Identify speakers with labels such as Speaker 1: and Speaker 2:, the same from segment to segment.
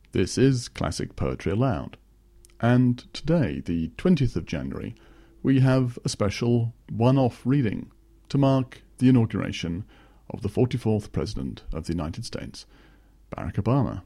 Speaker 1: This is Classic Poetry Aloud, and today, the 20th of January, we have a special one-off reading to mark the inauguration of the 44th President of the United States, Barack Obama.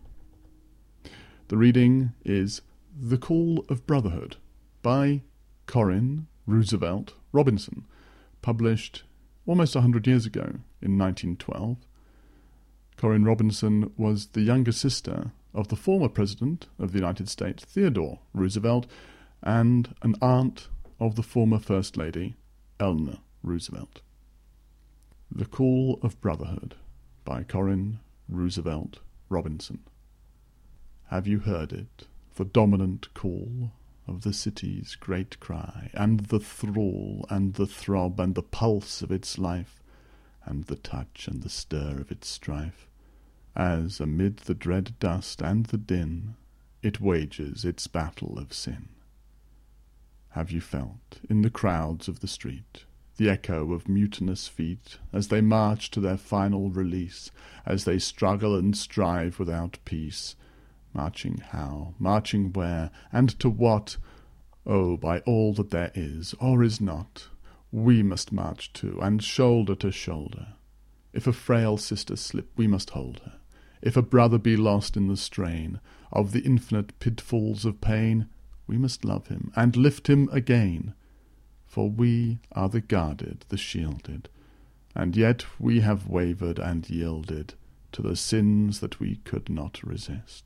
Speaker 1: The reading is The Call of Brotherhood by Corinne Roosevelt Robinson, published almost 100 years ago in 1912. Corinne Robinson was the younger sister of the former President of the United States, Theodore Roosevelt, and an aunt of the former First Lady, Eleanor Roosevelt. The Call of Brotherhood by Corinne Roosevelt Robinson. Have you heard it, the dominant call of the city's great cry, and the thrall and the throb and the pulse of its life, and the touch and the stir of its strife, as amid the dread dust and the din it wages its battle of sin? Have you felt, in the crowds of the street, the echo of mutinous feet as they march to their final release, as they struggle and strive without peace? Marching how, marching where, and to what? Oh, by all that there is, or is not, we must march too, and shoulder to shoulder. If a frail sister slip, we must hold her. If a brother be lost in the strain of the infinite pitfalls of pain, we must love him and lift him again. For we are the guarded, the shielded, and yet we have wavered and yielded to the sins that we could not resist.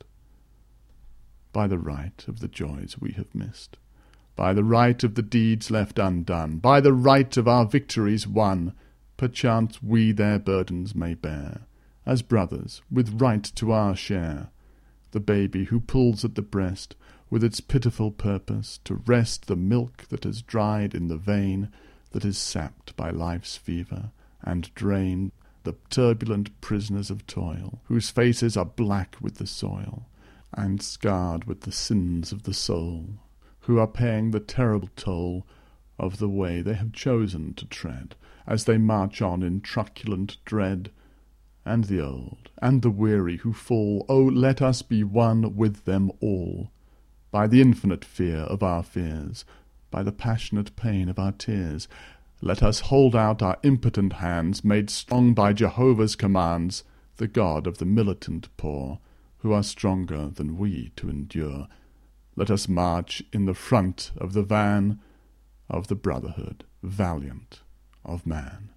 Speaker 1: By the right of the joys we have missed, by the right of the deeds left undone, by the right of our victories won, perchance we their burdens may bear, as brothers, with right to our share. The baby who pulls at the breast, with its pitiful purpose to wrest the milk that has dried in the vein, that is sapped by life's fever, and drained the turbulent prisoners of toil, whose faces are black with the soil, and scarred with the sins of the soul, who are paying the terrible toll of the way they have chosen to tread, as they march on in truculent dread. And the old, and the weary who fall, oh, let us be one with them all, by the infinite fear of our fears, by the passionate pain of our tears. Let us hold out our impotent hands, made strong by Jehovah's commands, the God of the militant poor, who are stronger than we to endure. Let us march in the front of the van of the brotherhood, valiant of man.